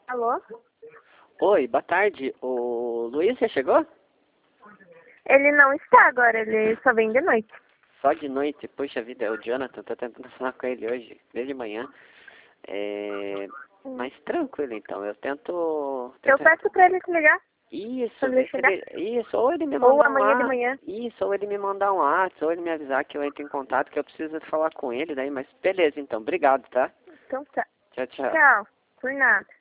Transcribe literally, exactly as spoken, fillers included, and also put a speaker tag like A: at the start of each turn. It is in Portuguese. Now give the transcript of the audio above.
A: Alô?
B: Oi, boa tarde. O Luiz já chegou?
A: Ele não está agora, ele só vem de noite.
B: Só de noite. Puxa vida, é o Jonathan. Tô tentando falar com ele hoje, desde manhã. É... Mas tranquilo, então. Eu tento...
A: Eu
B: tento...
A: peço pra ele te ligar
B: Isso,
A: quando
B: vê
A: ele
B: se
A: chegar.
B: ele... Isso, ou ele me
A: Ou
B: mandar um
A: amanhã de
B: WhatsApp.
A: manhã.
B: Isso, ou ele me mandar um WhatsApp, ou ele me avisar que eu entro em contato, que eu preciso falar com ele daí. Mas beleza, então. Obrigado, tá?
A: Então tá.
B: Tchau, tchau.
A: Tchau. Por nada.